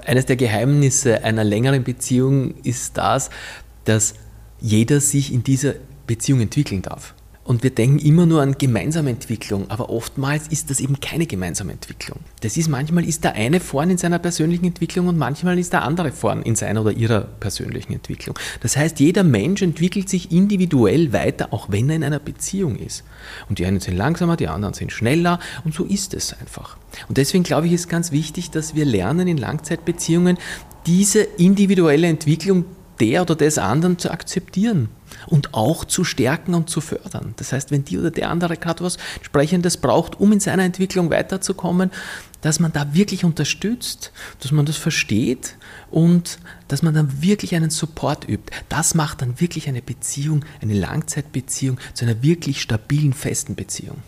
Eines der Geheimnisse einer längeren Beziehung ist das, dass jeder sich in dieser Beziehung entwickeln darf. Und wir denken immer nur an gemeinsame Entwicklung, aber oftmals ist das eben keine gemeinsame Entwicklung. Manchmal ist der eine vorn in seiner persönlichen Entwicklung und manchmal ist der andere vorn in seiner oder ihrer persönlichen Entwicklung. Das heißt, jeder Mensch entwickelt sich individuell weiter, auch wenn er in einer Beziehung ist. Und die einen sind langsamer, die anderen sind schneller und so ist es einfach. Und deswegen glaube ich, ist ganz wichtig, dass wir lernen in Langzeitbeziehungen, diese individuelle Entwicklung der oder des anderen zu akzeptieren und auch zu stärken und zu fördern. Das heißt, wenn die oder der andere gerade was Entsprechendes braucht, um in seiner Entwicklung weiterzukommen, dass man da wirklich unterstützt, dass man das versteht und dass man dann wirklich einen Support übt. Das macht dann wirklich eine Beziehung, eine Langzeitbeziehung zu einer wirklich stabilen, festen Beziehung.